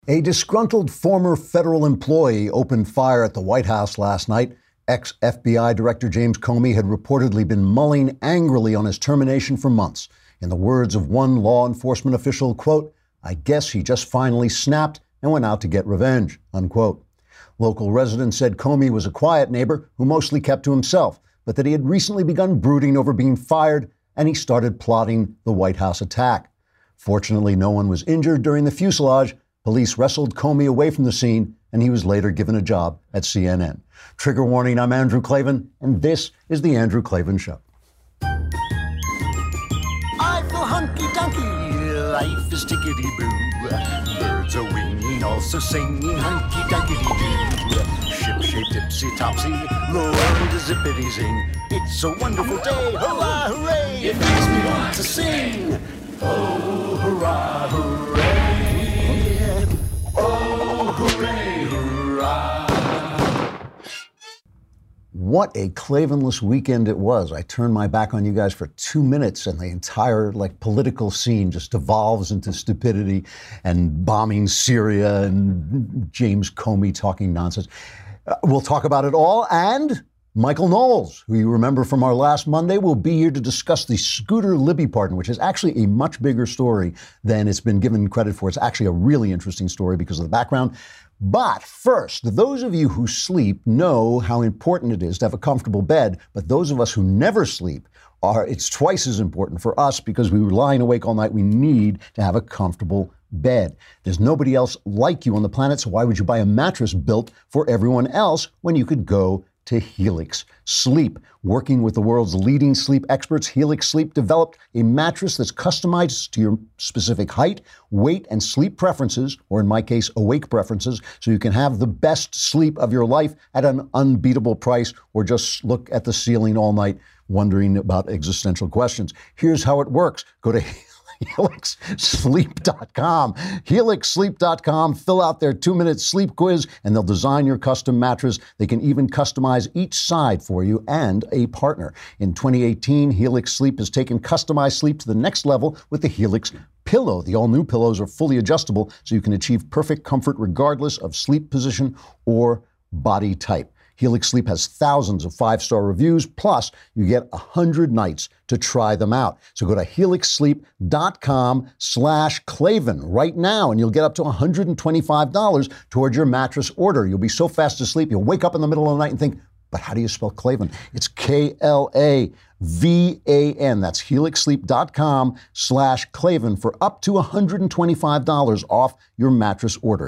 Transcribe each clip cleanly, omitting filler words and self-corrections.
A disgruntled former federal employee opened fire at the White House last night. Ex-FBI Director James Comey had reportedly been mulling angrily on his termination for months. In the words of one law enforcement official, quote, "I guess he just finally snapped and went out to get revenge," unquote. Local residents said Comey was a quiet neighbor who mostly kept to himself, but that he had recently begun brooding over being fired and he started plotting the White House attack. Fortunately, no one was injured during the fuselage. Police wrestled Comey away from the scene, and he was later given a job at CNN. Trigger warning, I'm Andrew Klavan, and this is The Andrew Klavan Show. I feel hunky-dunky, life is tickety-boo. Birds are winging, also singing hunky-dunky-doo. Ship-shaped, tipsy-topsy, Lord is zippity-zing. It's a wonderful day, hurrah, hooray! It makes me want to sing. Oh, hurrah, hooray! Oh, hooray, hurrah! What a Klavanless weekend it was. I turned my back on you guys for 2 minutes and the entire political scene just devolves into stupidity and bombing Syria and James Comey talking nonsense. We'll talk about it all, and Michael Knowles, who you remember from our last Monday, will be here to discuss the Scooter Libby pardon, which is actually a much bigger story than it's been given credit for. It's actually a really interesting story because of the background. But first, those of you who sleep know how important it is to have a comfortable bed, but those of us who never sleep, it's twice as important for us because we were lying awake all night. We need to have a comfortable bed. There's nobody else like you on the planet, so why would you buy a mattress built for everyone else when you could go to Helix Sleep? Working with the world's leading sleep experts, Helix Sleep developed a mattress that's customized to your specific height, weight, and sleep preferences, or in my case, awake preferences, so you can have the best sleep of your life at an unbeatable price, or just look at the ceiling all night wondering about existential questions. Here's how it works. Go to HelixSleep.com. HelixSleep.com. Fill out their 2-minute sleep quiz, and they'll design your custom mattress. They can even customize each side for you and a partner. In 2018, Helix Sleep has taken customized sleep to the next level with the Helix Pillow. The all-new pillows are fully adjustable, so you can achieve perfect comfort regardless of sleep position or body type. Helix Sleep has thousands of 5-star reviews, plus you get 100 nights to try them out. So go to HelixSleep.com/Klavan right now, and you'll get up to $125 towards your mattress order. You'll be so fast asleep, you'll wake up in the middle of the night and think, but how do you spell Klavan? It's Klavan. That's HelixSleep.com/Klavan for up to $125 off your mattress order.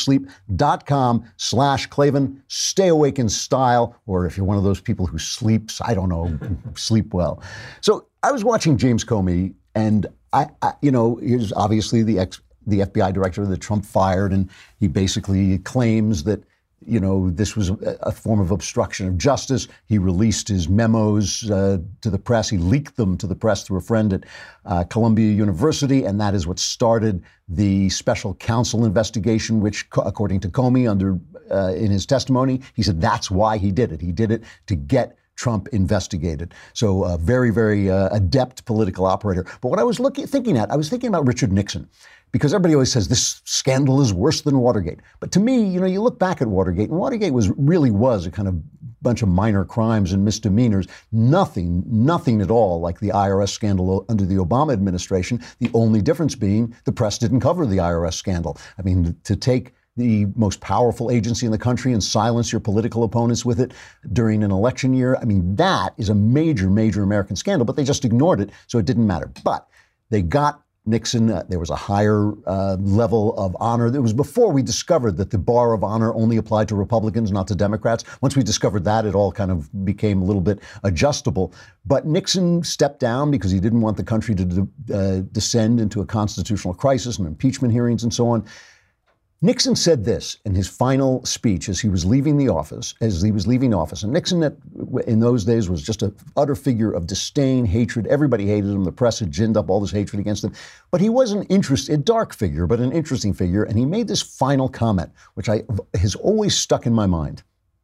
HelixSleep.com/Klavan. Stay awake in style, or if you're one of those people who sleeps, sleep well. So I was watching James Comey, and he's obviously the FBI director that Trump fired, and he basically claims that this was a form of obstruction of justice. He released his memos to the press. He leaked them to the press through a friend at Columbia University, and that is what started the special counsel investigation, which, according to Comey, in his testimony, he said that's why he did it. He did it to get Trump investigated. So a very, very adept political operator. But what I was thinking about Richard Nixon. Because everybody always says this scandal is worse than Watergate. But to me, you look back at Watergate, and Watergate really was a kind of bunch of minor crimes and misdemeanors. Nothing at all like the IRS scandal under the Obama administration. The only difference being the press didn't cover the IRS scandal. I mean, to take the most powerful agency in the country and silence your political opponents with it during an election year, I mean, that is a major, major American scandal, but they just ignored it, so it didn't matter. But they got Nixon. There was a higher level of honor. It was before we discovered that the bar of honor only applied to Republicans, not to Democrats. Once we discovered that, it all kind of became a little bit adjustable. But Nixon stepped down because he didn't want the country to descend into a constitutional crisis and impeachment hearings and so on. Nixon said this in his final speech as he was leaving office. And Nixon, in those days, was just an utter figure of disdain, hatred. Everybody hated him. The press had ginned up all this hatred against him. But he was a dark figure, but an interesting figure. And he made this final comment, which has always stuck in my mind.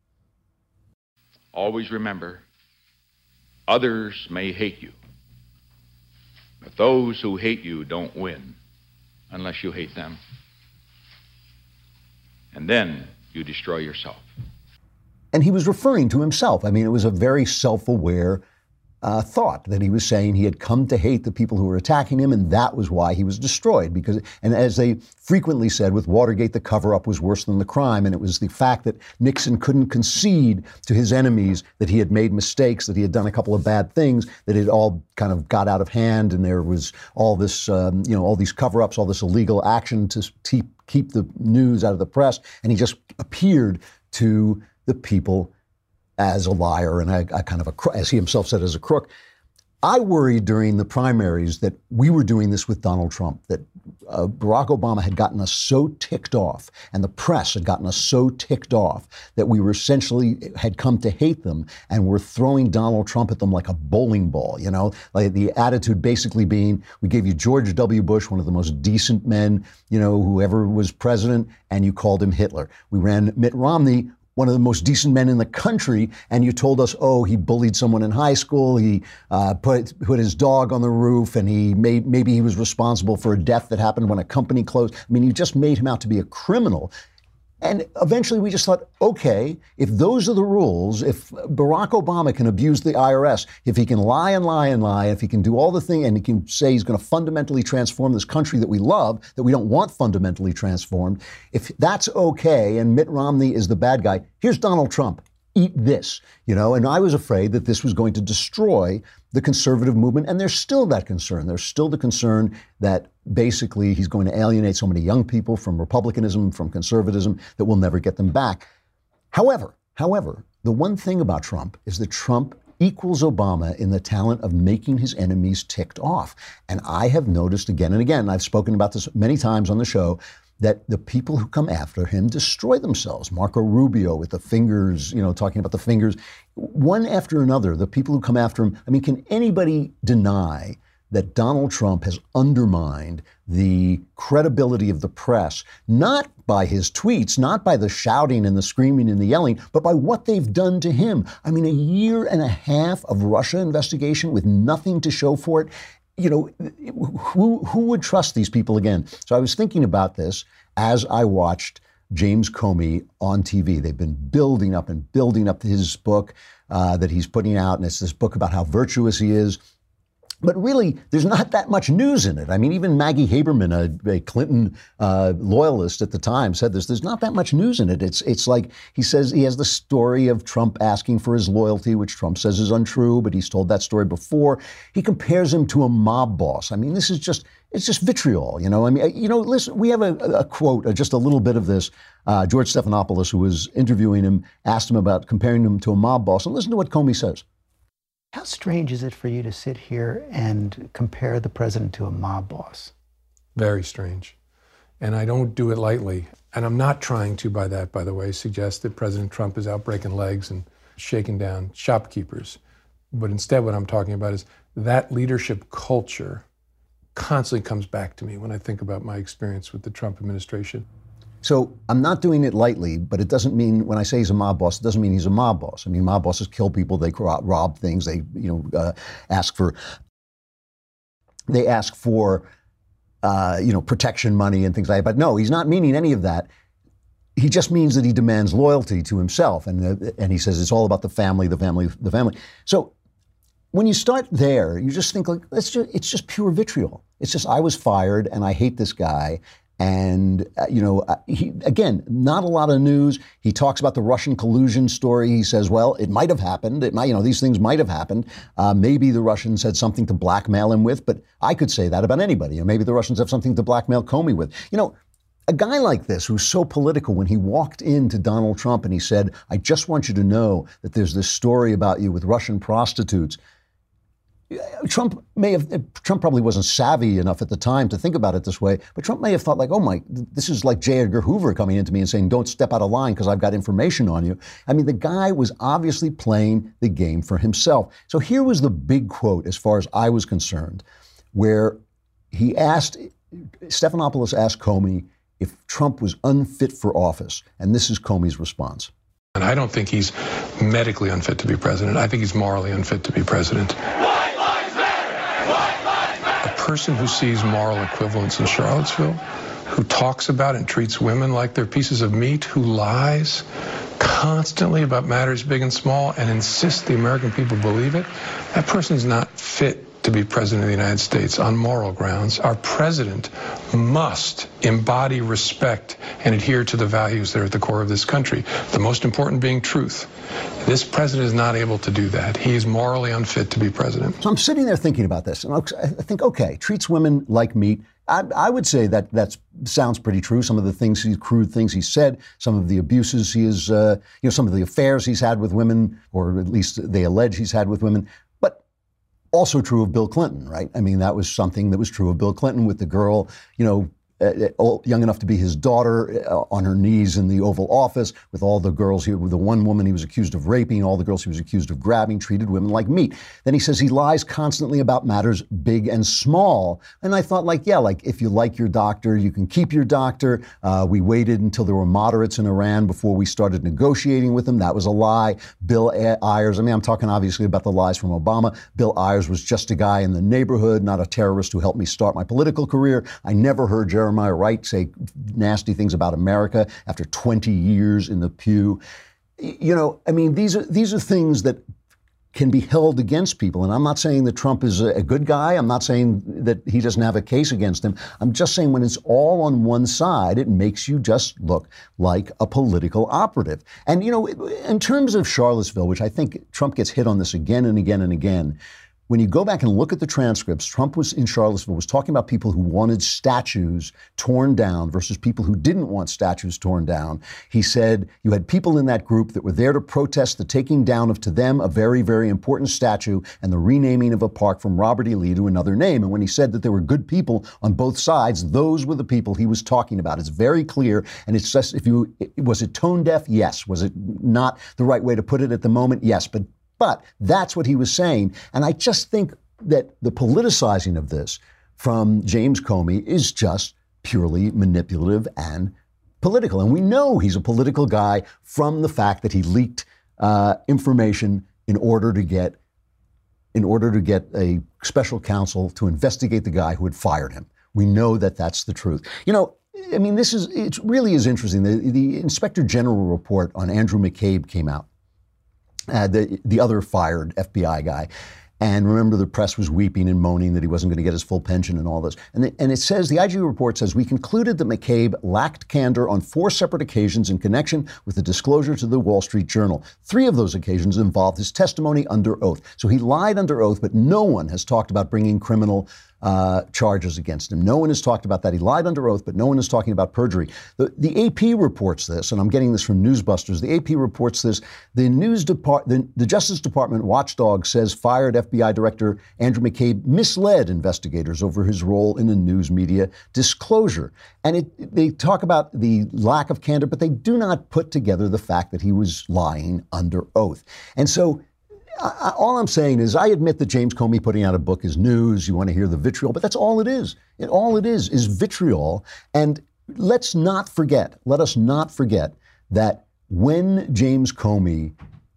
Always remember, others may hate you, but those who hate you don't win unless you hate them. and then you destroy yourself. And he was referring to himself. I mean, it was a very self-aware thought that he was saying he had come to hate the people who were attacking him, and that was why he was destroyed. And as they frequently said, with Watergate, the cover-up was worse than the crime, and it was the fact that Nixon couldn't concede to his enemies that he had made mistakes, that he had done a couple of bad things, that it all kind of got out of hand, and there was all this, all these cover-ups, all this illegal action to keep the news out of the press, and he just appeared to the people as a liar and a kind of as he himself said, as a crook. I worried during the primaries that we were doing this with Donald Trump, that Barack Obama had gotten us so ticked off and the press had gotten us so ticked off that we were essentially had come to hate them and were throwing Donald Trump at them like a bowling ball, like the attitude basically being, we gave you George W. Bush, one of the most decent men, who ever was president, and you called him Hitler. We ran Mitt Romney, one of the most decent men in the country, and you told us, oh, he bullied someone in high school, he put his dog on the roof, and maybe he was responsible for a death that happened when a company closed. I mean, you just made him out to be a criminal. And eventually we just thought, okay, if those are the rules, if Barack Obama can abuse the IRS, if he can lie and lie and lie, if he can do all the things, and he can say he's going to fundamentally transform this country that we love, that we don't want fundamentally transformed, if that's okay and Mitt Romney is the bad guy, here's Donald Trump. Eat this, and I was afraid that this was going to destroy the conservative movement. And there's still that concern. There's still the concern that basically he's going to alienate so many young people from republicanism, from conservatism, that we'll never get them back. However, the one thing about Trump is that Trump equals Obama in the talent of making his enemies ticked off. And I have noticed again and again, I've spoken about this many times on the show, that the people who come after him destroy themselves. Marco Rubio with the fingers, talking about the fingers, one after another, the people who come after him. I mean, can anybody deny that Donald Trump has undermined the credibility of the press, not by his tweets, not by the shouting and the screaming and the yelling, but by what they've done to him? I mean, 1.5 years of Russia investigation with nothing to show for it. Who would trust these people again? So I was thinking about this as I watched James Comey on TV. They've been building up his book that he's putting out, and it's this book about how virtuous he is. But really, there's not that much news in it. I mean, even Maggie Haberman, a Clinton loyalist at the time, said this. There's not that much news in it. It's like he says he has the story of Trump asking for his loyalty, which Trump says is untrue, but he's told that story before. He compares him to a mob boss. I mean, it's just vitriol, I mean, listen, we have a quote, just a little bit of this. George Stephanopoulos, who was interviewing him, asked him about comparing him to a mob boss. And listen to what Comey says. How strange is it for you to sit here and compare the president to a mob boss? Very strange. And I don't do it lightly. And I'm not trying to, by the way, suggest that President Trump is out breaking legs and shaking down shopkeepers. But instead, what I'm talking about is that leadership culture constantly comes back to me when I think about my experience with the Trump administration. So I'm not doing it lightly, but it doesn't mean, when I say he's a mob boss, it doesn't mean he's a mob boss. I mean, mob bosses kill people, they rob things, they ask for protection money and things like that. But no, he's not meaning any of that. He just means that he demands loyalty to himself, and he says it's all about the family. So when you start there, you just think, like, it's just pure vitriol. It's just, I was fired and I hate this guy. And, again, not a lot of news. He talks about the Russian collusion story. He says, well, it might have happened. It might, these things might have happened. Maybe the Russians had something to blackmail him with, but I could say that about anybody. Maybe the Russians have something to blackmail Comey with. A guy like this who's so political, when he walked into Donald Trump and he said, I just want you to know that there's this story about you with Russian prostitutes. Trump probably wasn't savvy enough at the time to think about it this way, but Trump may have thought, like, this is like J. Edgar Hoover coming into me and saying, don't step out of line because I've got information on you. I mean, the guy was obviously playing the game for himself. So here was the big quote, as far as I was concerned, where Stephanopoulos asked Comey if Trump was unfit for office. And this is Comey's response. And I don't think he's medically unfit to be president. I think he's morally unfit to be president. A person who sees moral equivalence in Charlottesville who talks about and treats women like they're pieces of meat, who lies constantly about matters big and small and insists the American people believe it, that person's not fit to be president of the United States on moral grounds. Our president must embody respect and adhere to the values that are at the core of this country, the most important being truth. This president is not able to do that. He is morally unfit to be president. So I'm sitting there thinking about this, and I think, okay, treats women like meat. I would say that sounds pretty true. Some of the things, crude things he said, some of the abuses he is, some of the affairs he's had with women, or at least they allege he's had with women. But also true of Bill Clinton, right? I mean, that was something that was true of Bill Clinton with the girl, young enough to be his daughter, on her knees in the Oval Office with all the girls here, with the one woman he was accused of raping, all the girls he was accused of grabbing, treated women like meat. Then he says he lies constantly about matters big and small. And I thought, if you like your doctor, you can keep your doctor. We waited until there were moderates in Iran before we started negotiating with them. That was a lie. Bill Ayers, I'm talking obviously about the lies from Obama. Bill Ayers was just a guy in the neighborhood, not a terrorist who helped me start my political career. I never heard Jeremiah Wright say nasty things about America after 20 years in the pew. These are things that can be held against people. And I'm not saying that Trump is a good guy. I'm not saying that he doesn't have a case against him. I'm just saying when it's all on one side, it makes you just look like a political operative. And, in terms of Charlottesville, which I think Trump gets hit on this again and again and again, when you go back and look at the transcripts, Trump was in Charlottesville, was talking about people who wanted statues torn down versus people who didn't want statues torn down. He said you had people in that group that were there to protest the taking down of, to them, a very, very important statue and the renaming of a park from Robert E. Lee to another name. And when he said that there were good people on both sides, those were the people he was talking about. It's very clear. And it's just, was it tone deaf? Yes. Was it not the right way to put it at the moment? Yes. But that's what he was saying. And I just think that the politicizing of this from James Comey is just purely manipulative and political. And we know he's a political guy from the fact that he leaked information in order to get a special counsel to investigate the guy who had fired him. We know that that's the truth. It really is interesting. The Inspector General report on Andrew McCabe came out. The other fired FBI guy. And remember, the press was weeping and moaning that he wasn't going to get his full pension and all this. And it says, the IG report says, we concluded that McCabe lacked candor on 4 separate occasions in connection with the disclosure to the Wall Street Journal. 3 of those occasions involved his testimony under oath. So he lied under oath, but no one has talked about bringing criminal charges against him. No one has talked about that. He lied under oath, but no one is talking about perjury. The AP reports this, and I'm getting this from Newsbusters. The AP reports this. The Justice Department watchdog says fired FBI Director Andrew McCabe misled investigators over his role in the news media disclosure. And they talk about the lack of candor, but they do not put together the fact that he was lying under oath. And so all I'm saying is I admit that James Comey putting out a book is news. You want to hear the vitriol, but that's all it is. All it is vitriol. And let us not forget that when James Comey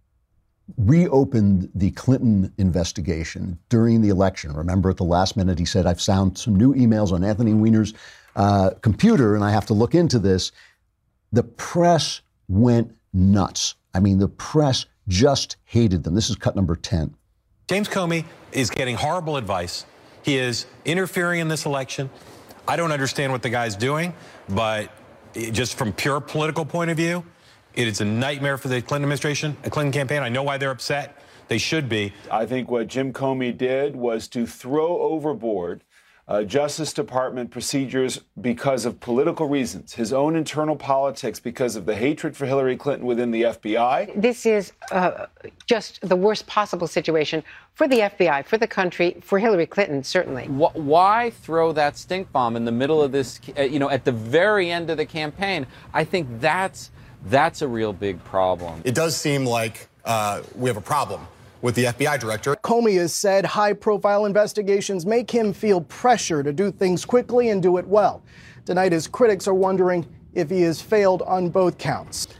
reopened the Clinton investigation during the election, remember at the last minute he said, I've found some new emails on Anthony Weiner's computer and I have to look into this. The press went nuts. The press just hated them. This is cut number 10. James Comey is getting horrible advice. He is interfering in this election. I don't understand what the guy's doing, but just from pure political point of view, it is a nightmare for the Clinton administration, a Clinton campaign. I know why they're upset. They should be. I think what Jim Comey did was to throw overboard Justice Department procedures because of political reasons, his own internal politics because of the hatred for Hillary Clinton within the FBI. This is just the worst possible situation for the FBI, for the country, for Hillary Clinton, certainly. Why throw that stink bomb in the middle of this, at the very end of the campaign? I think that's a real big problem. It does seem like we have a problem with the FBI director. Comey has said high-profile investigations make him feel pressure to do things quickly and do it well. Tonight, his critics are wondering if he has failed on both counts.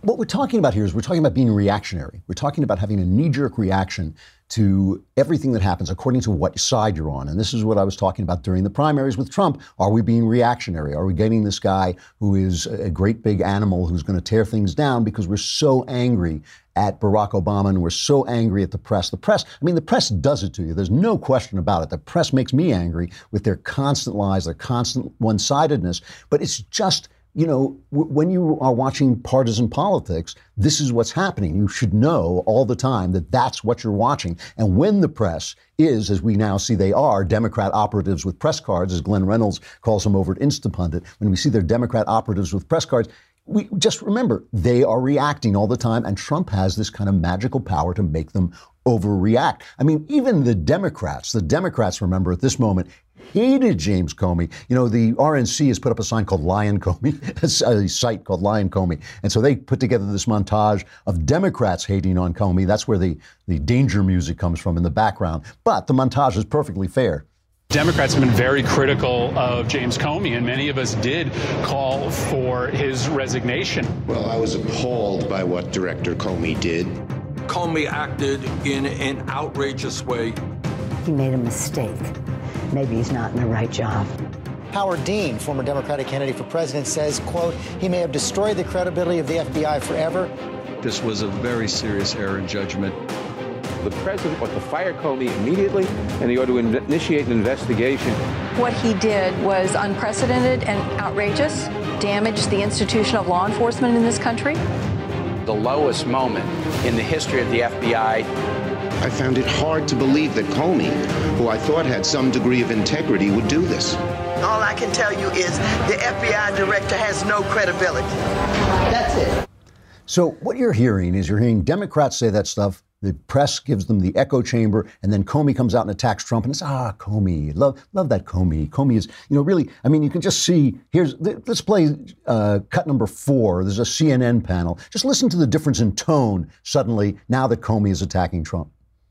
what we're talking about here is we're talking about being reactionary. We're talking about having a knee-jerk reaction to everything that happens according to what side you're on. And this is what I was talking about during the primaries with Trump. Are we being reactionary? Are we getting this guy who is a great big animal who's going to tear things down because we're so angry at Barack Obama and we're so angry at the press? The press does it to you. There's no question about it. The press makes me angry with their constant lies, their constant one-sidedness. But it's just, you know, when you are watching partisan politics, this is what's happening. You should know all the time that that's what you're watching. And when the press is, as we now see they are, Democrat operatives with press cards, as Glenn Reynolds calls them over at Instapundit, when we see they're Democrat operatives with press cards, we just remember they are reacting all the time. And Trump has this kind of magical power to make them overreact. I mean, even the Democrats, remember at this moment, hated James Comey. You know, the RNC has put up a sign called Lion Comey, a site called Lion Comey. And so they put together this montage of Democrats hating on Comey. That's where the danger music comes from in the background. But the montage is perfectly fair. Democrats have been very critical of James Comey, and many of us did call for his resignation. Well, I was appalled by what Director Comey did. Comey acted in an outrageous way. He made a mistake. Maybe he's not in the right job. Howard Dean, former Democratic candidate for president, says, quote, he may have destroyed the credibility of the FBI forever. This was a very serious error in judgment. The president ought to fire Comey immediately, and he ought to initiate an investigation. What he did was unprecedented and outrageous, damaged the institution of law enforcement in this country. The lowest moment in the history of the FBI. I found it hard to believe that Comey, who I thought had some degree of integrity, would do this. All I can tell you is the FBI director has no credibility. That's it. So what you're hearing Democrats say that stuff. The press gives them the echo chamber, and then Comey comes out and attacks Trump, and it's, Comey, love that Comey. Comey is, really, I mean, you can just see, let's play cut number 4. There's a CNN panel. Just listen to the difference in tone suddenly now that Comey is attacking Trump.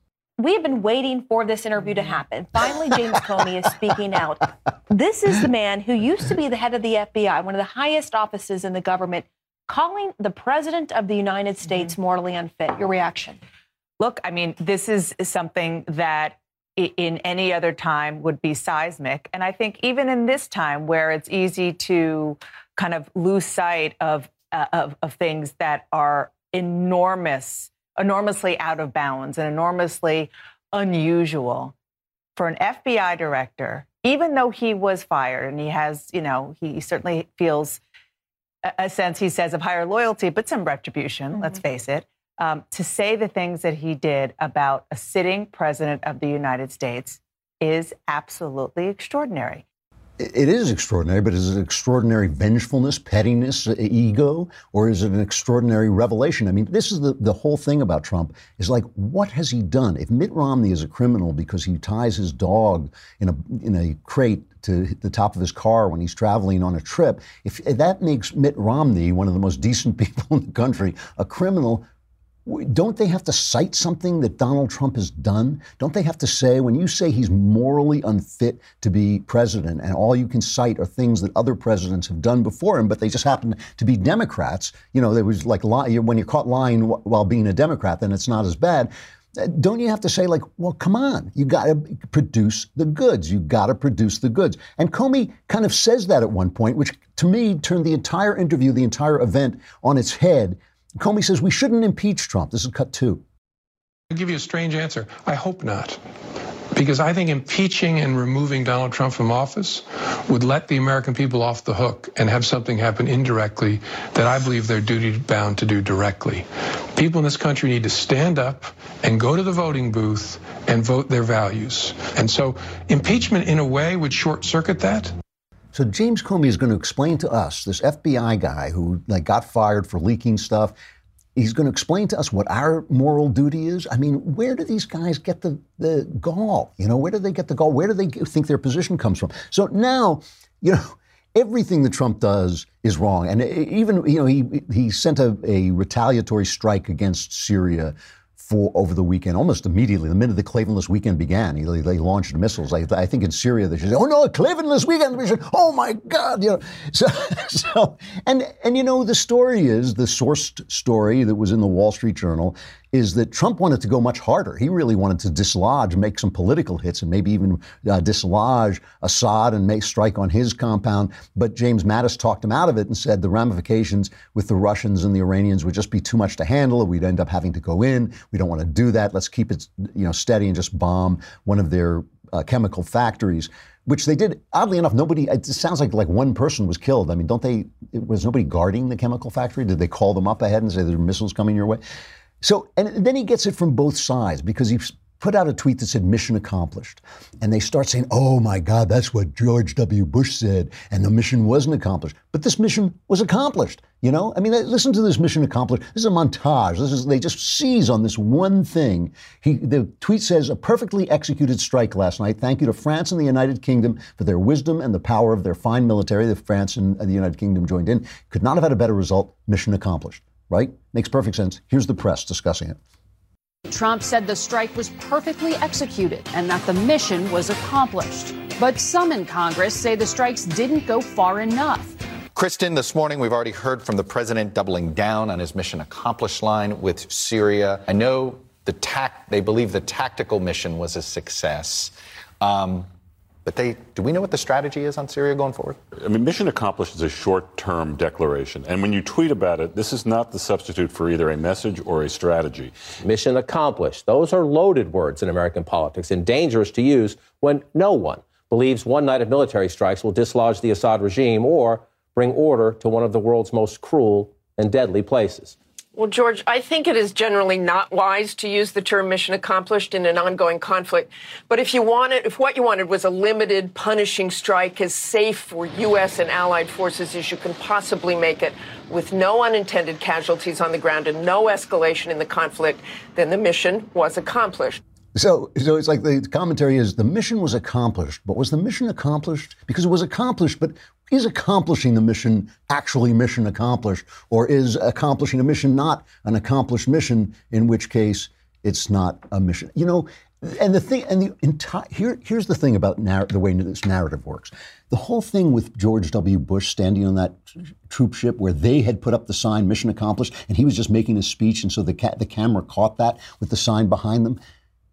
We have been waiting for this interview to happen. Finally, James Comey is speaking out. This is the man who used to be the head of the FBI, one of the highest offices in the government, calling the president of the United States morally unfit. Your reaction? Look, I mean, this is something that in any other time would be seismic. And I think even in this time where it's easy to kind of lose sight of things that are enormously out of bounds and enormously unusual for an FBI director, even though he was fired and he has, he certainly feels a sense, he says, of higher loyalty, but some retribution, let's face it. To say the things that he did about a sitting president of the United States is absolutely extraordinary. It is extraordinary, but is it extraordinary vengefulness, pettiness, ego, or is it an extraordinary revelation? I mean, this is the whole thing about Trump is like, what has he done? If Mitt Romney is a criminal because he ties his dog in a crate to the top of his car when he's traveling on a trip, if that makes Mitt Romney, one of the most decent people in the country, a criminal, don't they have to cite something that Donald Trump has done? Don't they have to say, when you say he's morally unfit to be president and all you can cite are things that other presidents have done before him, but they just happen to be Democrats, there was like, when you're caught lying while being a Democrat, then it's not as bad. Don't you have to say, like, well, come on, you got to produce the goods. You got to produce the goods. And Comey kind of says that at one point, which to me turned the entire interview, the entire event on its head. Comey says we shouldn't impeach Trump. This is cut 2. I'll give you a strange answer. I hope not. Because I think impeaching and removing Donald Trump from office would let the American people off the hook and have something happen indirectly that I believe they're duty bound to do directly. People in this country need to stand up and go to the voting booth and vote their values. And so impeachment in a way would short circuit that. So James Comey is going to explain to us, this FBI guy who got fired for leaking stuff, he's going to explain to us what our moral duty is. I mean, where do these guys get the gall? Where do they get the gall? Where do they think their position comes from? So now, everything that Trump does is wrong. And even, he sent a retaliatory strike against Syria over the weekend, almost immediately, the minute the Klavanless weekend began. They launched missiles. I think in Syria they said, "Oh no, a Klavanless weekend mission! Oh my God!" And you know, the story is, the sourced story that was in the Wall Street Journal is that Trump wanted to go much harder. He really wanted to dislodge, make some political hits, and maybe even dislodge Assad and strike on his compound. But James Mattis talked him out of it and said the ramifications with the Russians and the Iranians would just be too much to handle. We'd end up having to go in. We don't want to do that. Let's keep it, steady and just bomb one of their chemical factories, which they did. Oddly enough, nobody. It sounds like one person was killed. I mean, was nobody guarding the chemical factory? Did they call them up ahead and say there are missiles coming your way? So, and then he gets it from both sides, because he put out a tweet that said mission accomplished. And they start saying, oh my God, that's what George W. Bush said, and the mission wasn't accomplished. But this mission was accomplished, I mean, listen to this mission accomplished. This is a montage. They just seize on this one thing. The tweet says, a perfectly executed strike last night. Thank you to France and the United Kingdom for their wisdom and the power of their fine military. The France and the United Kingdom joined in. Could not have had a better result. Mission accomplished. Right? Makes perfect sense. Here's the press discussing it. Trump said the strike was perfectly executed and that the mission was accomplished. But some in Congress say the strikes didn't go far enough. Kristen, this morning we've already heard from the president doubling down on his mission accomplished line with Syria. I know they believe the tactical mission was a success. But do we know what the strategy is on Syria going forward? I mean, mission accomplished is a short-term declaration. And when you tweet about it, this is not the substitute for either a message or a strategy. Mission accomplished. Those are loaded words in American politics and dangerous to use when no one believes one night of military strikes will dislodge the Assad regime or bring order to one of the world's most cruel and deadly places. Well, George, I think it is generally not wise to use the term mission accomplished in an ongoing conflict. But if what you wanted was a limited, punishing strike as safe for U.S. and allied forces as you can possibly make it, with no unintended casualties on the ground and no escalation in the conflict, then the mission was accomplished. So it's like the commentary is the mission was accomplished, but was the mission accomplished? Because it was accomplished, but is accomplishing the mission actually mission accomplished, or is accomplishing a mission not an accomplished mission, in which case it's not a mission? And here's the thing about the way this narrative works. The whole thing with George W. Bush standing on that troop ship where they had put up the sign mission accomplished, and he was just making a speech, and so the camera caught that with the sign behind them.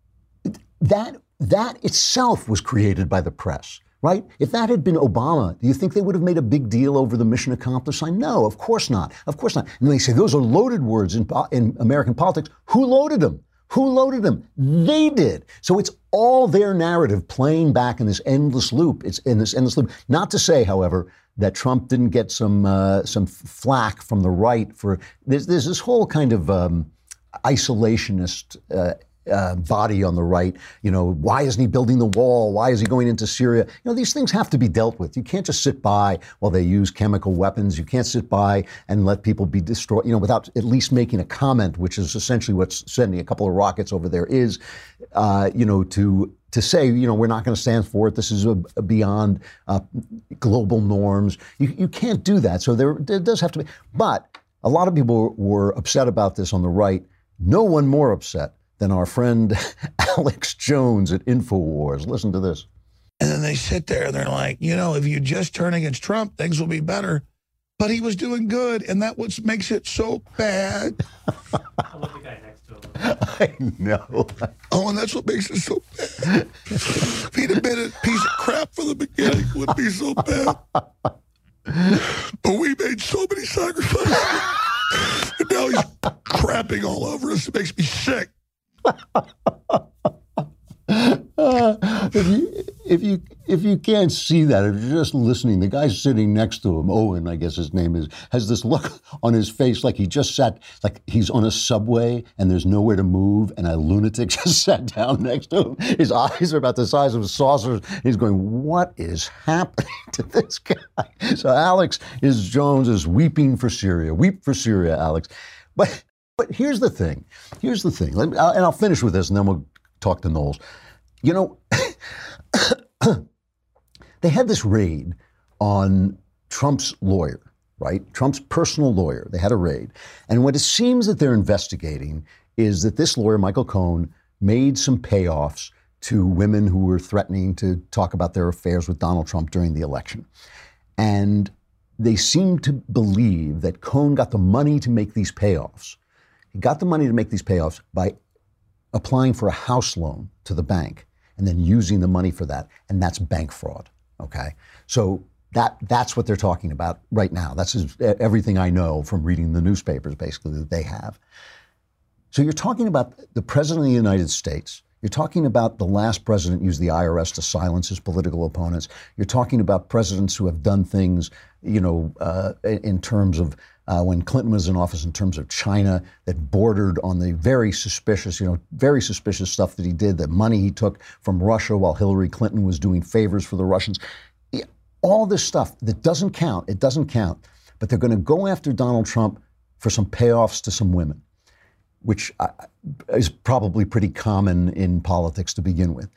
That itself was created by the press, right? If that had been Obama, do you think they would have made a big deal over the mission accomplished sign? No, of course not. Of course not. And they say those are loaded words in American politics. Who loaded them? Who loaded them? They did. So it's all their narrative playing back in this endless loop. It's in this endless loop. Not to say, however, that Trump didn't get some flack from the right for there's this whole kind of isolationist body on the right. Why isn't he building the wall? Why is he going into Syria? These things have to be dealt with. You can't just sit by while they use chemical weapons. You can't sit by and let people be destroyed, without at least making a comment, which is essentially what's sending a couple of rockets over there is, to say, we're not going to stand for it. This is beyond global norms. You can't do that. So there does have to be. But a lot of people were upset about this on the right. No one more upset than our friend Alex Jones at InfoWars. Listen to this. And then they sit there and they're like, if you just turn against Trump, things will be better. But he was doing good, and that what makes it so bad. I love the guy next to him. I know. Oh, and that's what makes it so bad. If he'd have been a piece of crap from the beginning, it wouldn't be so bad. But we made so many sacrifices. And now he's crapping all over us. It makes me sick. If you can't see that, if you're just listening, the guy sitting next to him, Owen, I guess his name is, has this look on his face like he just sat, like he's on a subway and there's nowhere to move, and a lunatic just sat down next to him. His eyes are about the size of saucers. He's going, what is happening to this guy? So Alex Jones is weeping for Syria. Weep for Syria, Alex. But here's the thing. And I'll finish with this, and then we'll talk to Knowles. They had this raid on Trump's lawyer, right? Trump's personal lawyer. They had a raid. And what it seems that they're investigating is that this lawyer, Michael Cohen, made some payoffs to women who were threatening to talk about their affairs with Donald Trump during the election. And they seem to believe that Cohen got the money to make these payoffs. He got the money to make these payoffs by applying for a house loan to the bank and then using the money for that. And that's bank fraud. Okay. So that's what they're talking about right now. That's everything I know from reading the newspapers, basically, that they have. So you're talking about the president of the United States. You're talking about the last president used the IRS to silence his political opponents. You're talking about presidents who have done things, in terms of when Clinton was in office, in terms of China, that bordered on the very suspicious stuff that he did, that money he took from Russia while Hillary Clinton was doing favors for the Russians. All this stuff that doesn't count, it doesn't count. But they're going to go after Donald Trump for some payoffs to some women, which is probably pretty common in politics to begin with.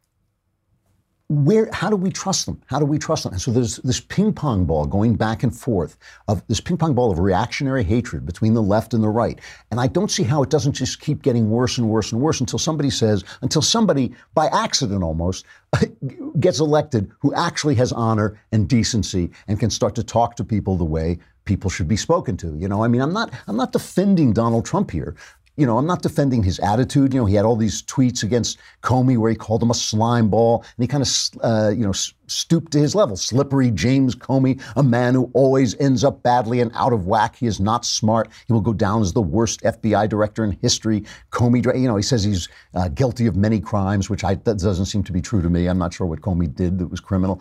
How do we trust them? How do we trust them? And so there's this ping pong ball going back and forth, of this ping pong ball of reactionary hatred between the left and the right. And I don't see how it doesn't just keep getting worse and worse and worse until somebody, by accident almost, gets elected who actually has honor and decency and can start to talk to people the way people should be spoken to. I'm not defending Donald Trump here. I'm not defending his attitude. He had all these tweets against Comey where he called him a slime ball, and he kind of, stooped to his level. Slippery James Comey, a man who always ends up badly and out of whack. He is not smart. He will go down as the worst FBI director in history. Comey, he says he's guilty of many crimes, which that doesn't seem to be true to me. I'm not sure what Comey did that was criminal.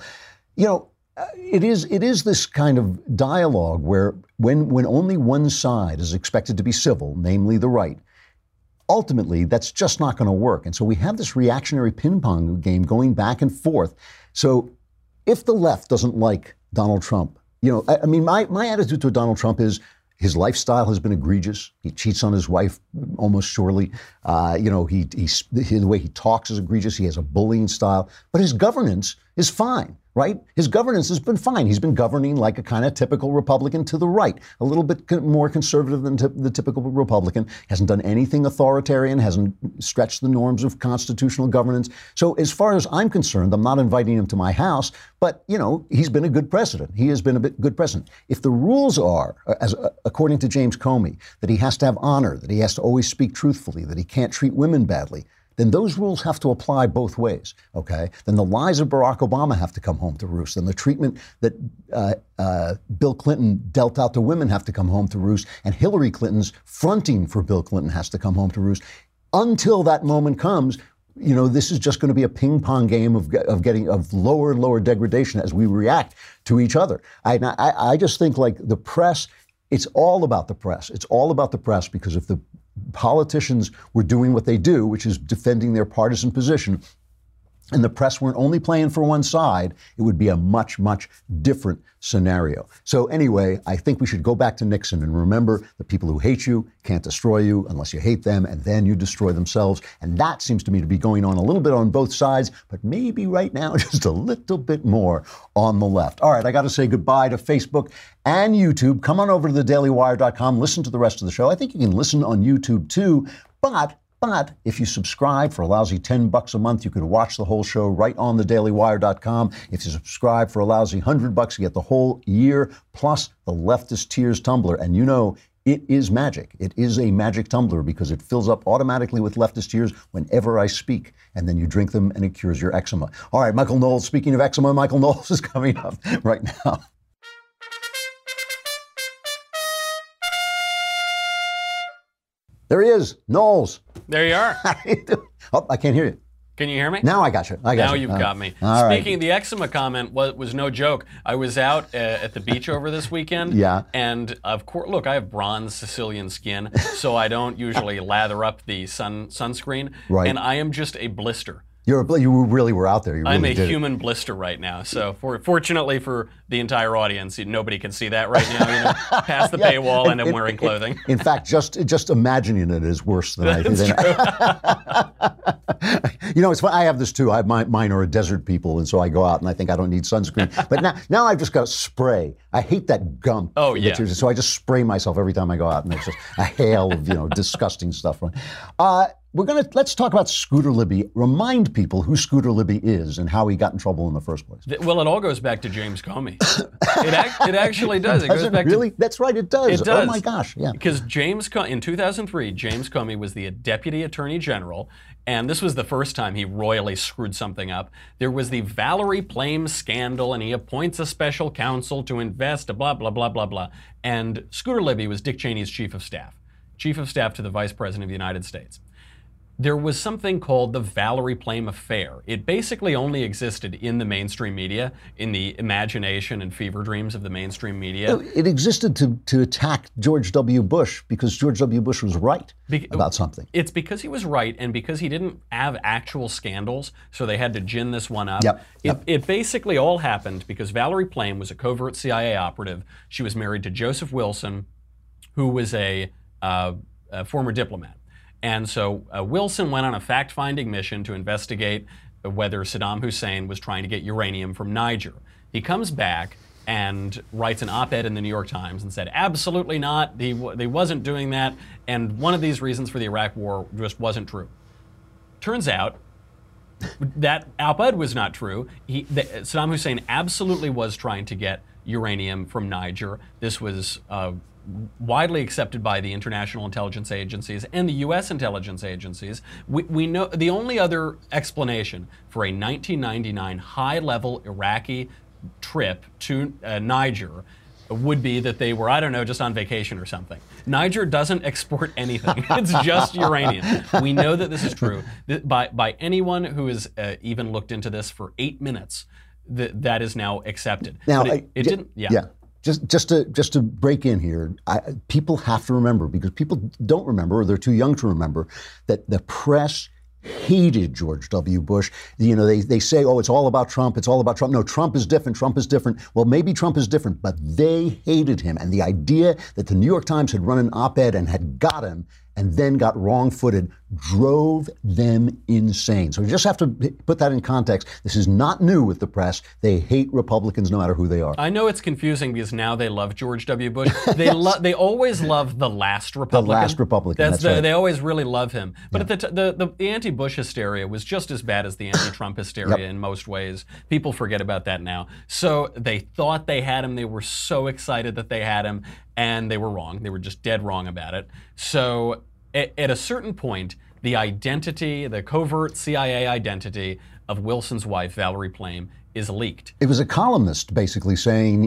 It is this kind of dialogue where when only one side is expected to be civil, namely the right, ultimately that's just not going to work. And so we have this reactionary ping pong game going back and forth. So if the left doesn't like Donald Trump, my attitude to Donald Trump is his lifestyle has been egregious. He cheats on his wife almost surely. The way he talks is egregious. He has a bullying style, but his governance is fine, right? His governance has been fine. He's been governing like a kind of typical Republican to the right, a little bit more conservative than the typical Republican. Hasn't done anything authoritarian, hasn't stretched the norms of constitutional governance. So as far as I'm concerned, I'm not inviting him to my house, but, he's been a good president. He has been a good president. If the rules are, according to James Comey, that he has to have honor, that he has to always speak truthfully, that he can't treat women badly, then those rules have to apply both ways, okay? Then the lies of Barack Obama have to come home to roost. Then the treatment that Bill Clinton dealt out to women have to come home to roost. And Hillary Clinton's fronting for Bill Clinton has to come home to roost. Until that moment comes, this is just going to be a ping pong game of lower and lower degradation as we react to each other. I just think, like, the press, it's all about the press. It's all about the press, because if the politicians were doing what they do, which is defending their partisan position, and the press weren't only playing for one side, it would be a much, much different scenario. So anyway, I think we should go back to Nixon and remember the people who hate you can't destroy you unless you hate them, and then you destroy themselves. And that seems to me to be going on a little bit on both sides, but maybe right now just a little bit more on the left. All right, I got to say goodbye to Facebook and YouTube. Come on over to thedailywire.com, listen to the rest of the show. I think you can listen on YouTube too, but if you subscribe for a lousy $10 a month, you could watch the whole show right on thedailywire.com. If you subscribe for a lousy $100, you get the whole year, plus the Leftist Tears tumbler. And it is magic. It is a magic tumbler because it fills up automatically with Leftist Tears whenever I speak. And then you drink them and it cures your eczema. All right, Michael Knowles, speaking of eczema, Michael Knowles is coming up right now. There he is, Knowles. There you are. Oh, I can't hear you. Can you hear me? Now I got you. Now you've got me. Speaking of the eczema comment, was no joke. I was out at the beach over this weekend. Yeah. And of course, look, I have bronze Sicilian skin, so I don't usually lather up the sunscreen. Right. And I am just a blister. You really were out there. You really I'm a did human blister right now. So fortunately for the entire audience, nobody can see that right now. You know, past the paywall, and I'm wearing clothing. In fact, just imagining it is worse than I think. You know, it's funny. I have this too. Mine are a desert people, and so I go out and I think I don't need sunscreen. But now I've just got spray. I hate that gum. Oh yeah. So I just spray myself every time I go out, and it's just a hail of disgusting stuff. Let's talk about Scooter Libby. Remind people who Scooter Libby is and how he got in trouble in the first place. Well, it all goes back to James Comey. It actually does. It goes back really? That's right. It does. It does. Oh my gosh. Yeah. Because in 2003, James Comey was the Deputy Attorney General, and this was the first time he royally screwed something up. There was the Valerie Plame scandal, and he appoints a special counsel to invest. Blah blah blah blah blah. And Scooter Libby was Dick Cheney's chief of staff to the Vice President of the United States. There was something called the Valerie Plame affair. It basically only existed in the mainstream media, in the imagination and fever dreams of the mainstream media. It existed to attack George W. Bush because George W. Bush was right about something. It's because he was right and because he didn't have actual scandals, so they had to gin this one up. Yep. It basically all happened because Valerie Plame was a covert CIA operative. She was married to Joseph Wilson, who was a former diplomat. And so Wilson went on a fact-finding mission to investigate whether Saddam Hussein was trying to get uranium from Niger. He comes back and writes an op-ed in the New York Times and said, absolutely not, he wasn't doing that, and one of these reasons for the Iraq War just wasn't true. Turns out that op-ed was not true. Saddam Hussein absolutely was trying to get uranium from Niger. This was widely accepted by the international intelligence agencies and the U.S. intelligence agencies. We know the only other explanation for a 1999 high-level Iraqi trip to Niger would be that they were, I don't know, just on vacation or something. Niger doesn't export anything. It's just uranium. We know that this is true. By anyone who has even looked into this for 8 minutes, that is now accepted. Now, but it didn't. Yeah. Just to break in here, people have to remember, because people don't remember, or they're too young to remember, that the press hated George W. Bush. You know, they say, oh, it's all about Trump. It's all about Trump. No, Trump is different. Trump is different. Well, maybe Trump is different, but they hated him. And the idea that the New York Times had run an op-ed and had got him and then got wrong-footed drove them insane. So you just have to put that in context. This is not new with the press. They hate Republicans no matter who they are. I know it's confusing because now they love George W. Bush. They always love the last Republican. The last Republican, that's right. They always really love him. But the anti-Bush hysteria was just as bad as the anti-Trump hysteria in most ways. People forget about that now. So they thought they had him. They were so excited that they had him. And they were wrong. They were just dead wrong about it. So at a certain point, the identity, the covert CIA identity of Wilson's wife, Valerie Plame, is leaked. It was a columnist basically saying,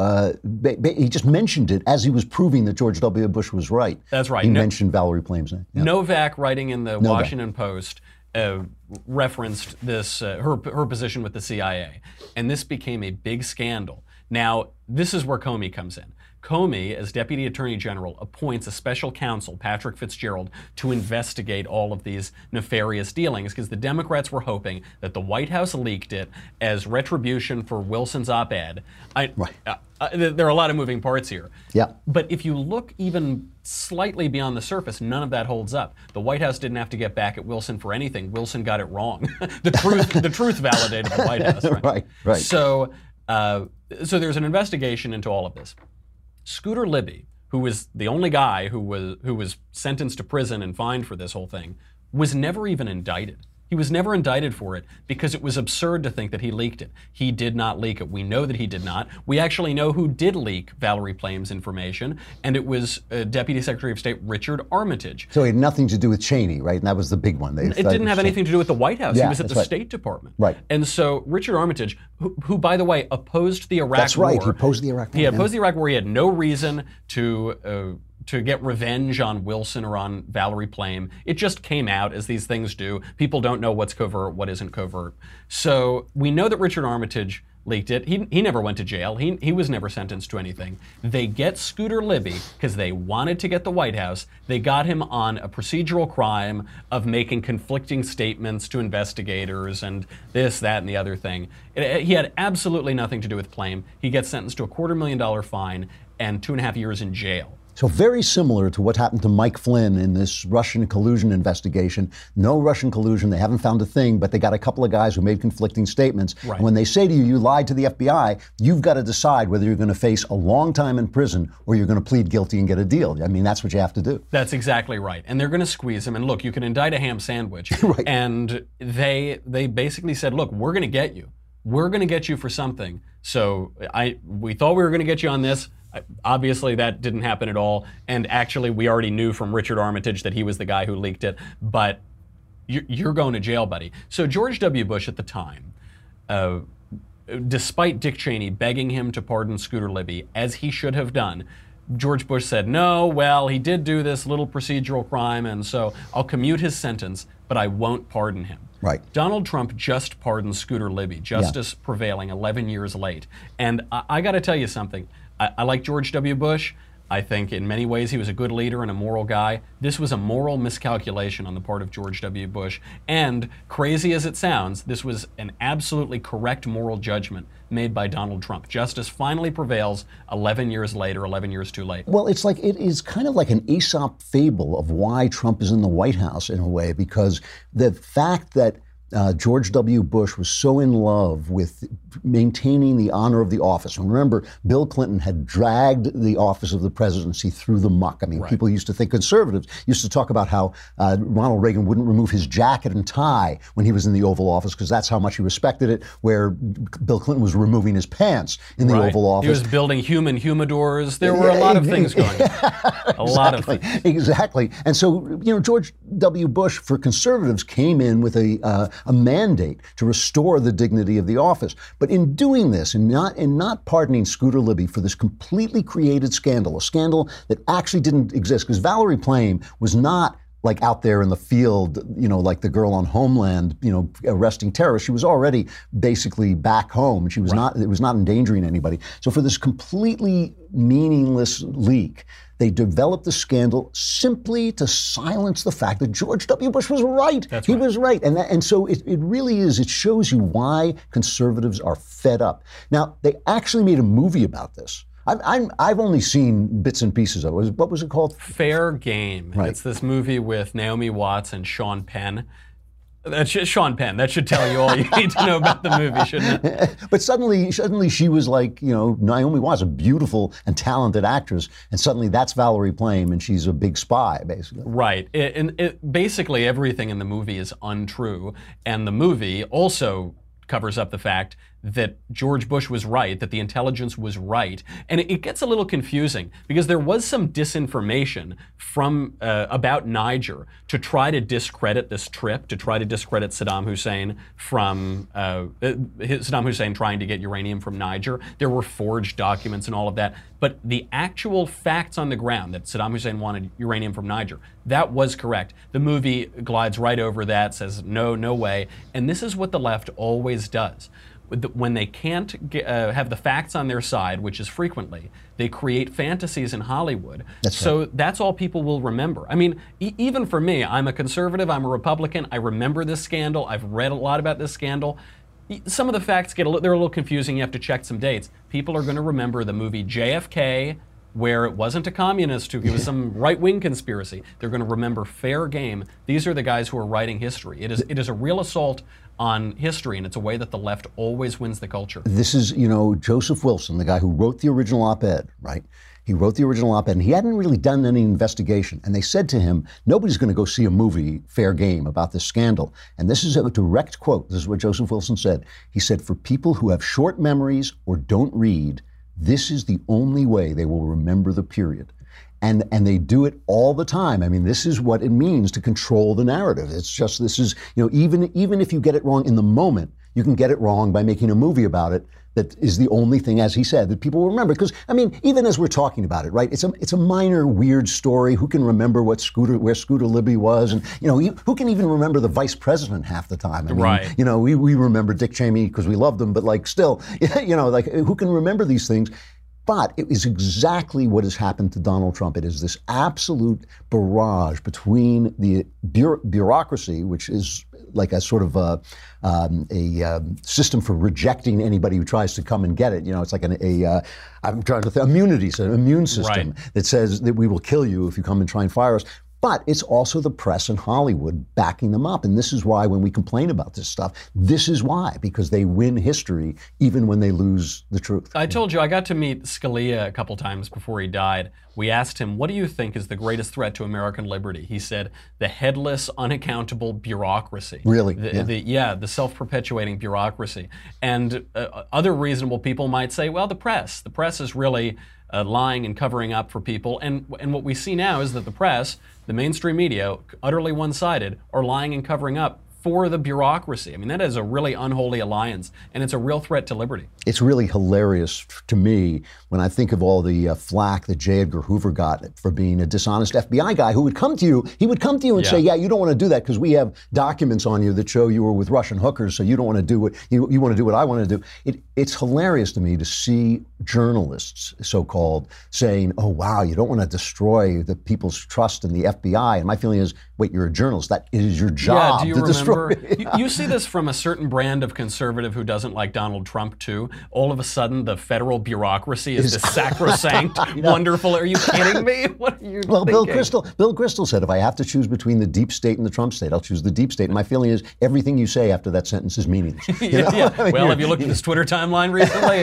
he just mentioned it as he was proving that George W. Bush was right. That's right. He mentioned Valerie Plame's name. Yeah. Novak, writing in the Washington Post, referenced this her position with the CIA. And this became a big scandal. Now, this is where Comey comes in. Comey, as Deputy Attorney General, appoints a special counsel, Patrick Fitzgerald, to investigate all of these nefarious dealings, because the Democrats were hoping that the White House leaked it as retribution for Wilson's op-ed. There are a lot of moving parts here. Yeah. But if you look even slightly beyond the surface, none of that holds up. The White House didn't have to get back at Wilson for anything. Wilson got it wrong. The truth validated the White House. Right. So there's an investigation into all of this. Scooter Libby, who was the only guy who was sentenced to prison and fined for this whole thing, was never even indicted. He was never indicted for it because it was absurd to think that he leaked it. He did not leak it. We know that he did not. We actually know who did leak Valerie Plame's information, and it was Deputy Secretary of State Richard Armitage. So it had nothing to do with Cheney, right? And that was the big one. It didn't have anything to do with the White House. He was at the State Department. Right. And so Richard Armitage, who by the way, opposed the Iraq War. That's right. He opposed the Iraq War. He opposed the Iraq War. He had no reason to get revenge on Wilson or on Valerie Plame. It just came out, as these things do. People don't know what's covert, what isn't covert. So we know that Richard Armitage leaked it. He never went to jail. He was never sentenced to anything. They get Scooter Libby because they wanted to get the White House. They got him on a procedural crime of making conflicting statements to investigators and this, that, and the other thing. He had absolutely nothing to do with Plame. He gets sentenced to a $250,000 fine and 2.5 years in jail. So very similar to what happened to Mike Flynn in this Russian collusion investigation. No Russian collusion. They haven't found a thing, but they got a couple of guys who made conflicting statements. Right. And when they say to you, you lied to the FBI, you've got to decide whether you're going to face a long time in prison or you're going to plead guilty and get a deal. I mean, that's what you have to do. That's exactly right. And they're going to squeeze him. And look, you can indict a ham sandwich. Right. And they basically said, look, we're going to get you. We're going to get you for something. So we thought we were going to get you on this. Obviously, that didn't happen at all. And actually, we already knew from Richard Armitage that he was the guy who leaked it. But you're going to jail, buddy. So George W. Bush at the time, despite Dick Cheney begging him to pardon Scooter Libby, as he should have done, George Bush said, no, well, he did do this little procedural crime, and so I'll commute his sentence, but I won't pardon him. Right. Donald Trump just pardoned Scooter Libby, justice prevailing 11 years late. And I got to tell you something. I like George W. Bush. I think in many ways he was a good leader and a moral guy. This was a moral miscalculation on the part of George W. Bush. And crazy as it sounds, this was an absolutely correct moral judgment made by Donald Trump. Justice finally prevails 11 years later, 11 years too late. Well, it is kind of like an Aesop fable of why Trump is in the White House in a way, because the fact that George W. Bush was so in love with maintaining the honor of the office. And remember, Bill Clinton had dragged the office of the presidency through the muck. I mean, people used to think, conservatives used to talk about how Ronald Reagan wouldn't remove his jacket and tie when he was in the Oval Office because that's how much he respected it, where Bill Clinton was removing his pants in the Oval Office. He was building human humidors. There were a lot of things going on. A lot of things. Exactly. And so, George W. Bush, for conservatives, came in with a mandate to restore the dignity of the office. But in doing this, in not pardoning Scooter Libby for this completely created scandal, a scandal that actually didn't exist, because Valerie Plame was not like out there in the field, like the girl on Homeland, arresting terrorists. She was already basically back home. She was not, it was not endangering anybody. So for this completely meaningless leak, they developed the scandal simply to silence the fact that George W. Bush was right. He was right. And so it really is, it shows you why conservatives are fed up. Now, they actually made a movie about this. I've only seen bits and pieces of it. What was it called? Fair Game. Right. It's this movie with Naomi Watts and Sean Penn. Sean Penn. That should tell you all you need to know about the movie, shouldn't it? But suddenly she was like, Naomi Watts, a beautiful and talented actress, and suddenly that's Valerie Plame, and she's a big spy, basically. Right. Basically, everything in the movie is untrue, and the movie also covers up the fact that George Bush was right, that the intelligence was right. And it gets a little confusing because there was some disinformation from about Niger to try to discredit this trip, to try to discredit Saddam Hussein from Saddam Hussein trying to get uranium from Niger. There were forged documents and all of that. But the actual facts on the ground that Saddam Hussein wanted uranium from Niger, that was correct. The movie glides right over that, says no way. And this is what the left always does. When they can't have the facts on their side, which is frequently, they create fantasies in Hollywood. That's all people will remember. I mean, even for me, I'm a conservative, I'm a Republican, I remember this scandal, I've read a lot about this scandal. Some of the facts they're a little confusing, you have to check some dates. People are going to remember the movie JFK, where it wasn't a communist who, it was some right-wing conspiracy. They're going to remember Fair Game. These are the guys who are writing history. It is a real assault on history, and it's a way that the left always wins the culture. This is, Joseph Wilson, the guy who wrote the original op-ed, right? He wrote the original op-ed, and he hadn't really done any investigation. And they said to him, nobody's going to go see a movie, Fair Game, about this scandal. And this is a direct quote. This is what Joseph Wilson said. He said, for people who have short memories or don't read, this is the only way they will remember the period. And they do it all the time. I mean, this is what it means to control the narrative. It's just, this is, even if you get it wrong in the moment, you can get it wrong by making a movie about it. That is the only thing, as he said, that people will remember. Because, I mean, even as we're talking about it, right, it's a minor, weird story. Who can remember where Scooter Libby was? And, who can even remember the vice president half the time? I mean, right. We remember Dick Cheney because we loved him, but, still, who can remember these things? But it is exactly what has happened to Donald Trump. It is this absolute barrage between the bureaucracy, which is like a sort of a system for rejecting anybody who tries to come and get it. It's like I'm trying to think, immunity, an immune system that says that we will kill you if you come and try and fire us. But it's also the press and Hollywood backing them up. And this is why when we complain about this stuff, this is why, because they win history even when they lose the truth. I told you, I got to meet Scalia a couple times before he died. We asked him, what do you think is the greatest threat to American liberty? He said, the headless, unaccountable bureaucracy. Really? The self-perpetuating bureaucracy. And other reasonable people might say, well, the press. The press is really lying and covering up for people. And what we see now is that the press, the mainstream media, utterly one-sided, are lying and covering up for the bureaucracy. I mean, that is a really unholy alliance, and it's a real threat to liberty. It's really hilarious to me when I think of all the flack that J. Edgar Hoover got for being a dishonest FBI guy who would come to you. He would come to you and say, you don't want to do that because we have documents on you that show you were with Russian hookers, so you don't want to do what you want to do what I want to do. It's hilarious to me to see journalists, so-called, saying, oh, wow, you don't want to destroy the people's trust in the FBI. And my feeling is, wait, you're a journalist. That is your job to destroy. You see this from a certain brand of conservative who doesn't like Donald Trump, too. All of a sudden, the federal bureaucracy is this sacrosanct, wonderful. Are you kidding me? What are you thinking? Bill Kristol said, if I have to choose between the deep state and the Trump state, I'll choose the deep state. And my feeling is everything you say after that sentence is meaningless. Well, have you looked at his Twitter timeline recently?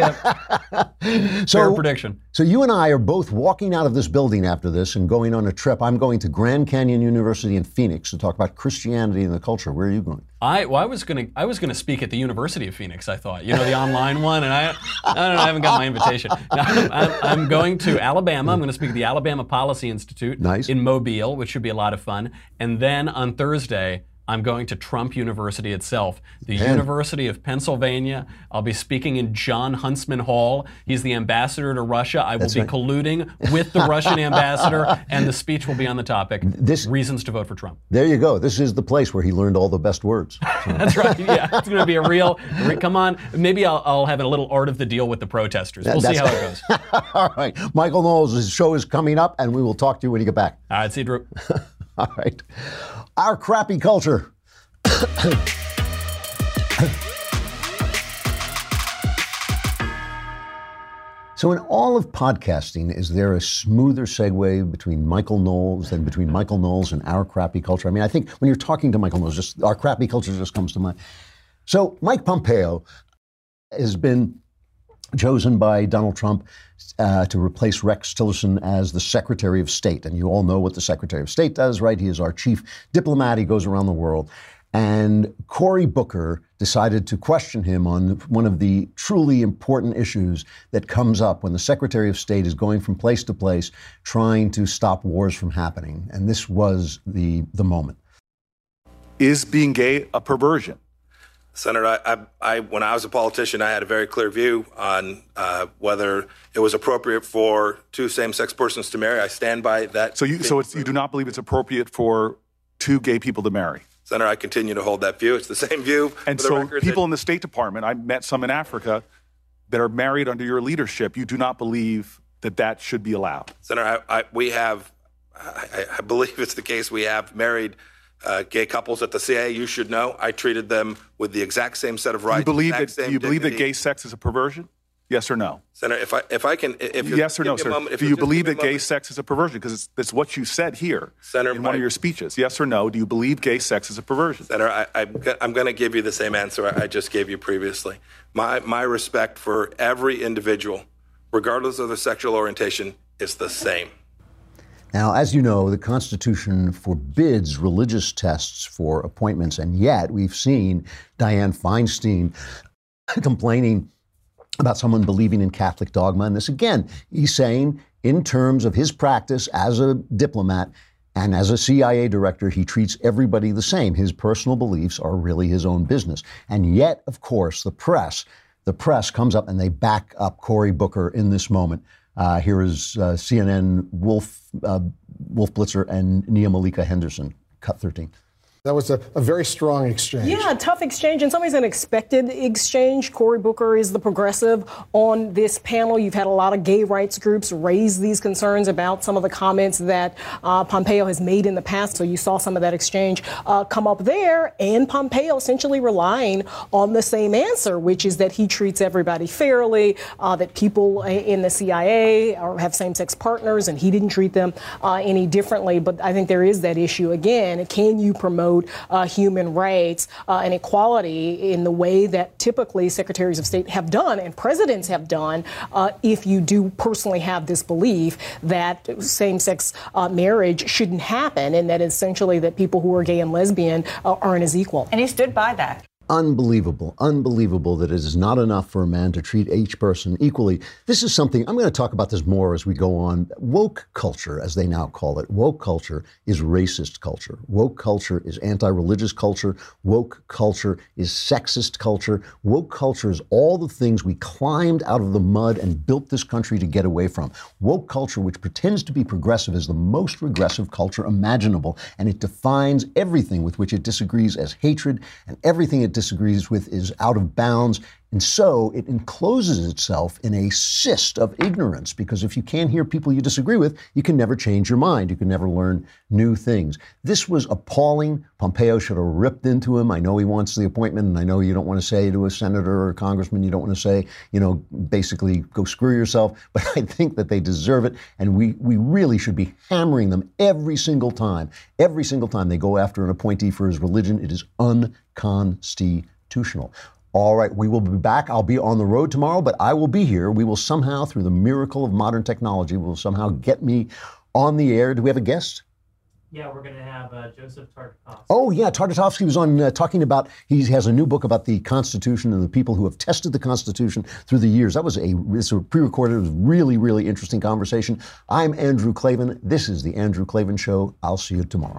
Fair prediction. So you and I are both walking out of this building after this and going on a trip. I'm going to Grand Canyon University in Phoenix to talk about Christianity and the culture. Where are you going? I was gonna speak at the University of Phoenix. I thought, the online one, and I don't know, I haven't got my invitation. No, I'm going to Alabama. I'm going to speak at the Alabama Policy Institute in Mobile, which should be a lot of fun. And then on Thursday, I'm going to Trump University itself, the University of Pennsylvania. I'll be speaking in John Huntsman Hall. He's the ambassador to Russia. I will be colluding with the Russian ambassador, and the speech will be on the topic, reasons to vote for Trump. There you go. This is the place where he learned all the best words. So. That's right. Yeah, it's going to be a real, come on, maybe I'll have a little art of the deal with the protesters. We'll see how it goes. All right. Michael Knowles' show is coming up, and we will talk to you when you get back. All right, see you, Drew. All right. Our crappy culture. So in all of podcasting, is there a smoother segue between Michael Knowles than between Michael Knowles and our crappy culture? I mean, I think when you're talking to Michael Knowles, just our crappy culture just comes to mind. So Mike Pompeo has been chosen by Donald Trump to replace Rex Tillerson as the Secretary of State. And you all know what the Secretary of State does, right? He is our chief diplomat. He goes around the world. And Cory Booker decided to question him on one of the truly important issues that comes up when the Secretary of State is going from place to place trying to stop wars from happening. And this was the moment. Is being gay a perversion? Senator, I when I was a politician, I had a very clear view on whether it was appropriate for two same-sex persons to marry. I stand by that. So you do not believe it's appropriate for two gay people to marry? Senator, I continue to hold that view. It's the same view. And so people in the State Department, I met some in Africa that are married under your leadership. You do not believe that should be allowed? Senator, I believe it's the case. We have married gay couples at the CIA. You should know. I treated them with the exact same set of rights. Do you believe that gay sex is a perversion? Yes or no? Senator, if yes or no, sir. Do you believe that gay sex is a perversion? Because it's what you said here in one of your speeches. Yes or no? Do you believe gay sex is a perversion? Senator, I'm going to give you the same answer I just gave you previously. My respect for every individual, regardless of their sexual orientation, is the same. Now, as you know, the Constitution forbids religious tests for appointments, and yet we've seen Dianne Feinstein complaining about someone believing in Catholic dogma. And this, again, he's saying in terms of his practice as a diplomat, And as a CIA director, he treats everybody the same. His personal beliefs are really his own business. And yet, of course, the press comes up and they back up Cory Booker in this moment. Here is CNN Wolf Blitzer and Nia Malika Henderson, cut 13. That was a very strong exchange. Yeah, tough exchange. In some ways, an expected exchange. Cory Booker is the progressive on this panel. You've had a lot of gay rights groups raise these concerns about some of the comments that Pompeo has made in the past. So you saw some of that exchange come up there, and Pompeo essentially relying on the same answer, which is that he treats everybody fairly, that people in the CIA have same-sex partners, and he didn't treat them any differently. But I think there is that issue again. Can you promote human rights and equality in the way that typically secretaries of state have done and presidents have done if you do personally have this belief that same-sex marriage shouldn't happen and that essentially that people who are gay and lesbian aren't as equal. And he stood by that. Unbelievable that it is not enough for a man to treat each person equally. This is something, I'm going to talk about this more as we go on. Woke culture, as they now call it, woke culture is racist culture. Woke culture is anti-religious culture. Woke culture is sexist culture. Woke culture is all the things we climbed out of the mud and built this country to get away from. Woke culture, which pretends to be progressive, is the most regressive culture imaginable, and it defines everything with which it disagrees as hatred, and everything it disagrees with is out of bounds. And so it encloses itself in a cyst of ignorance, because if you can't hear people you disagree with, you can never change your mind. You can never learn new things. This was appalling. Pompeo should have ripped into him. I know he wants the appointment, and I know you don't want to say to a senator or a congressman, you don't want to say, basically go screw yourself. But I think that they deserve it, and we really should be hammering them every single time. Every single time they go after an appointee for his religion, it is unconstitutional. All right, we will be back. I'll be on the road tomorrow, but I will be here. We will somehow, through the miracle of modern technology, will somehow get me on the air. Do we have a guest? Yeah, we're going to have Joseph Tartakovsky. Oh, yeah, Tartakovsky was on talking about, he has a new book about the Constitution and the people who have tested the Constitution through the years. It's a pre-recorded, it was really, really interesting conversation. I'm Andrew Klavan. This is The Andrew Klavan Show. I'll see you tomorrow.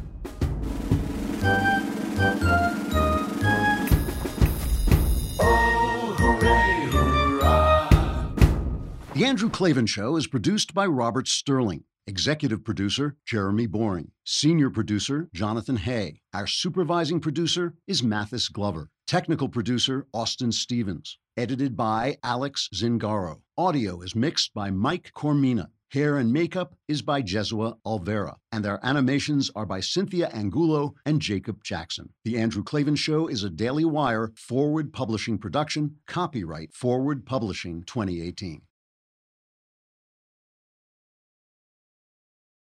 The Andrew Klavan Show is produced by Robert Sterling. Executive producer, Jeremy Boring. Senior producer, Jonathan Hay. Our supervising producer is Mathis Glover. Technical producer, Austin Stevens. Edited by Alex Zingaro. Audio is mixed by Mike Cormina. Hair and makeup is by Jesua Alvera. And our animations are by Cynthia Angulo and Jacob Jackson. The Andrew Klavan Show is a Daily Wire Forward Publishing production. Copyright Forward Publishing 2018.